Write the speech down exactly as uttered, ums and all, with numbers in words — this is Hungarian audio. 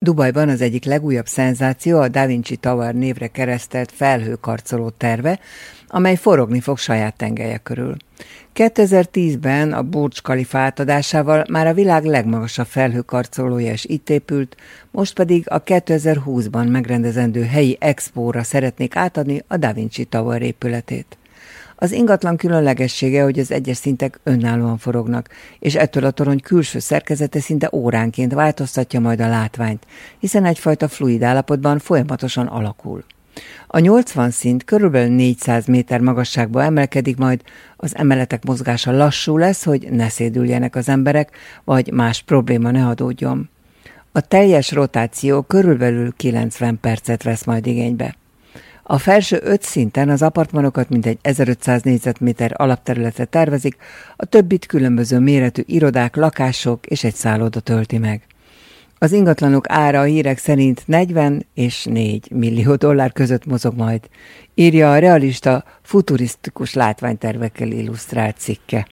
Dubajban az egyik legújabb szenzáció a Da Vinci Tower névre keresztelt felhőkarcoló terve, amely forogni fog saját tengelye körül. kétezer-tízben a Burj Khalifa átadásával már a világ legmagasabb felhőkarcolója is itt épült, most pedig a kétezer-húszban megrendezendő helyi expóra szeretnék átadni a Da Vinci Tower épületét. Az ingatlan különlegessége, hogy az egyes szintek önállóan forognak, és ettől a torony külső szerkezete szinte óránként változtatja majd a látványt, hiszen egyfajta fluid állapotban folyamatosan alakul. A nyolcvan szint körülbelül négyszáz méter magasságba emelkedik majd, az emeletek mozgása lassú lesz, hogy ne szédüljenek az emberek, vagy más probléma ne adódjon. A teljes rotáció körülbelül kilencven percet vesz majd igénybe. A felső öt szinten az apartmanokat mintegy ezerötszáz négyzetméter alapterületre tervezik, a többit különböző méretű irodák, lakások és egy szálloda tölti meg. Az ingatlanok ára a hírek szerint negyven és négy millió dollár között mozog majd, írja a realista, futurisztikus látványtervekkel illusztrált cikke.